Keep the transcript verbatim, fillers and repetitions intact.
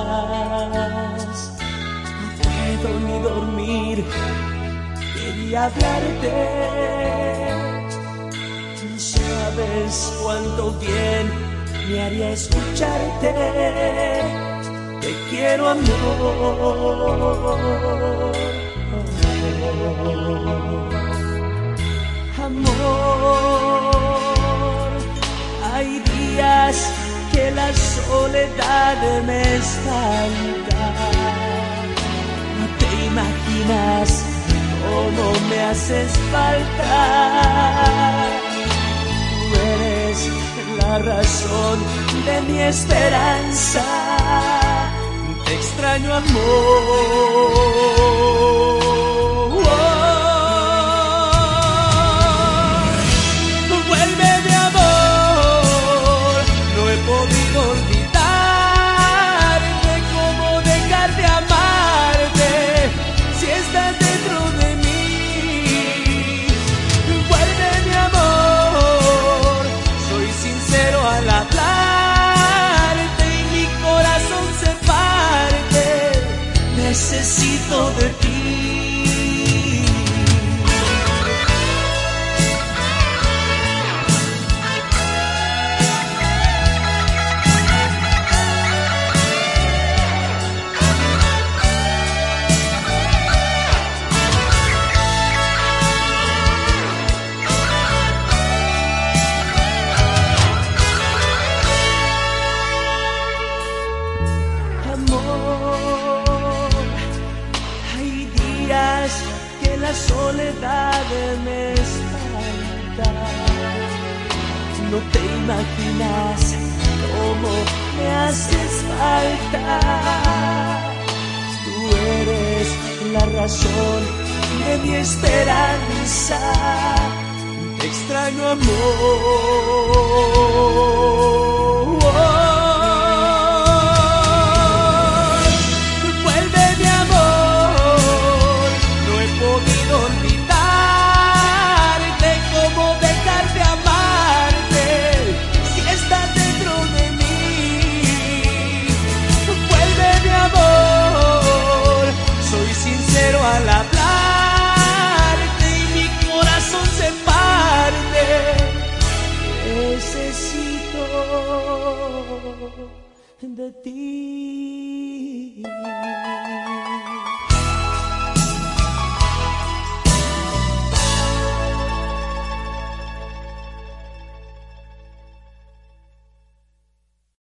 No puedo ni dormir, quería hablarte. No sabes cuánto bien me haría escucharte. Te quiero, amor. Amor, hay días que la soledad me espanta. No te imaginas cómo me haces falta. Tú eres la razón de mi esperanza. Te extraño, amor. Necesito de ti. Que la soledad me espanta. No te imaginas cómo me haces falta. Tú eres la razón de mi esperanza. Te extraño, amor. Al hablarte y mi corazón se parte, necesito de ti.